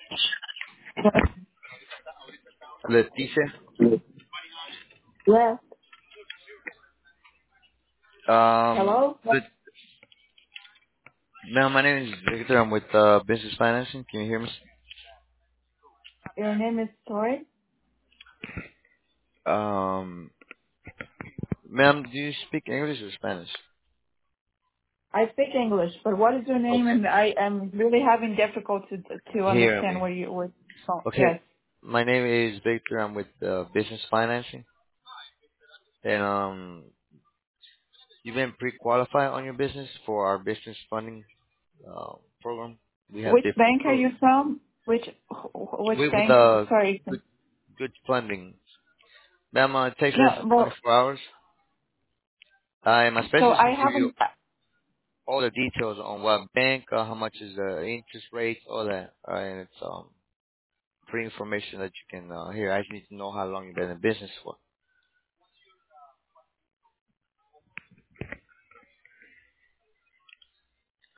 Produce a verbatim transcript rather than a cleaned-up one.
Leticia. Yes. Um, Hello? Let, ma'am, my name is Victor. I'm with uh, Business Financing. Can you hear me? Your name is Tori? Um, ma'am, do you speak English or Spanish? I speak English, but what is your name? Okay. And I am really having difficulty to, to Hear understand me. where you were from. Okay. Yes. My name is Victor. I'm with uh, Business Financing, and um, you've been pre-qualified on your business for our business funding uh, program. We have Which different bank are pro- you from? Which which we with bank? uh Sorry. good good funding. Ma'am, uh, it takes less No, than well, twenty-four hours. Uh, my so specialist I can give you haven't. all the details on what bank, uh, how much is the interest rate, all that. Uh, and it's um free information that you can uh, hear. I just need to know how long you've been in business for.